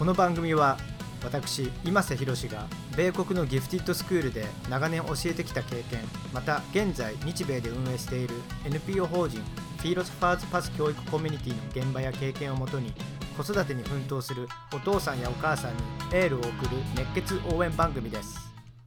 この番組は私今瀬宏が米国のギフティッドスクールで長年教えてきた経験、また現在日米で運営している NPO 法人フィーロスファーズパス教育コミュニティの現場や経験をもとに子育てに奮闘するお父さんやお母さんにエールを送る熱血応援番組です。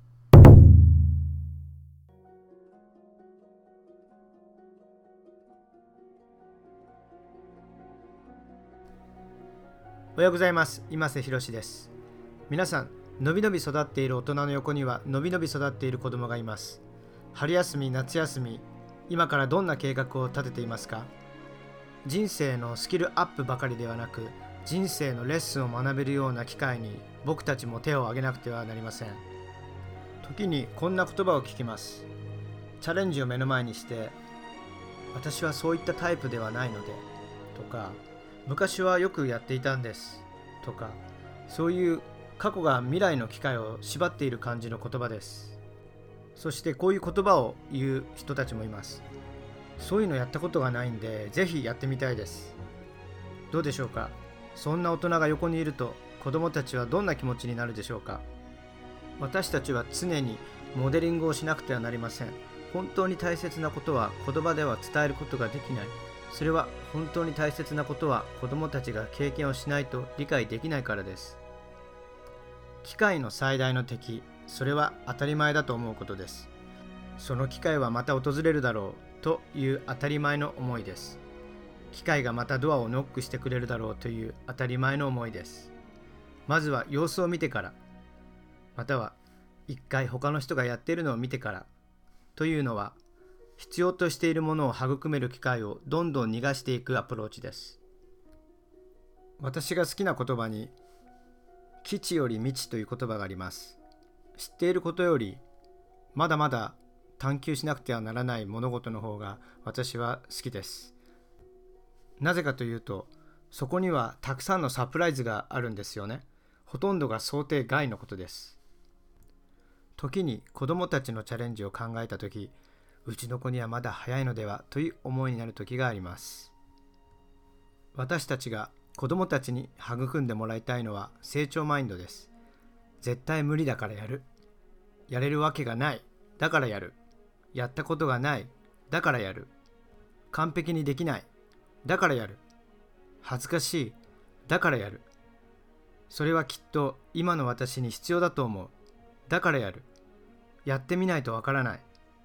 おはようございます。今瀬宏です。皆さん、のびのび育っている大人の横にはのびのび育っている子供がいます。春休み、夏休み、今からどんな計画を立てていますか？人生のスキルアップばかりではなく、人生のレッスンを学べるような機会に僕たちも手を挙げなくてはなりません。時にこんな言葉を聞きます。チャレンジを目の前にして、私はそういったタイプではないので、とか、昔はよくやっていたんですとか、そういう過去が未来の機会を縛っている感じの言葉です。そしてこういう言葉を言う人たちもいます。そういうのやったことがないんで、ぜひやってみたいです。どうでしょうか？そんな大人が横にいると子供たちはどんな気持ちになるでしょうか？私たちは常にモデリングをしなくてはなりません。本当に大切なことは言葉では伝えることができない。それは本当に大切なことは子どもたちが経験をしないと理解できないからです。機会の最大の敵、それは当たり前だと思うことです。その機会はまた訪れるだろうという当たり前の思いです。機会がまたドアをノックしてくれるだろうという当たり前の思いです。まずは様子を見てから、または一回他の人がやっているのを見てからというのは、必要としているものを育める機会をどんどん逃がしていくアプローチです。私が好きな言葉に基地より未知という言葉があります。知っていることよりまだまだ探求しなくてはならない物事の方が私は好きです。なぜかというと、そこにはたくさんのサプライズがあるんですよね。ほとんどが想定外のことです。時に子どもたちのチャレンジを考えたとき、うちの子にはまだ早いのではという思いになる時があります。私たちが子どもたちに育んでもらいたいのは成長マインドです。絶対無理だからやる。やれるわけがない。だからやる。やったことがない。だからやる。完璧にできない。だからやる。恥ずかしい。だからやる。それはきっと今の私に必要だと思う。だからやる。やってみないとわからない。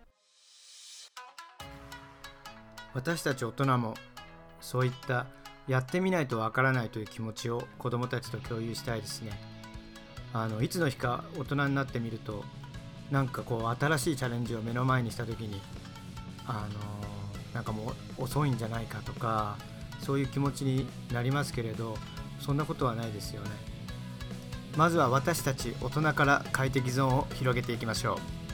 私たち大人もそういったやってみないとわからないという気持ちを子どもたちと共有したいですね。いつの日か大人になってみると、なんかこう新しいチャレンジを目の前にした時になんかもう遅いんじゃないかとか、そういう気持ちになりますけれど、そんなことはないですよね。まずは私たち大人から快適ゾーンを広げていきましょう。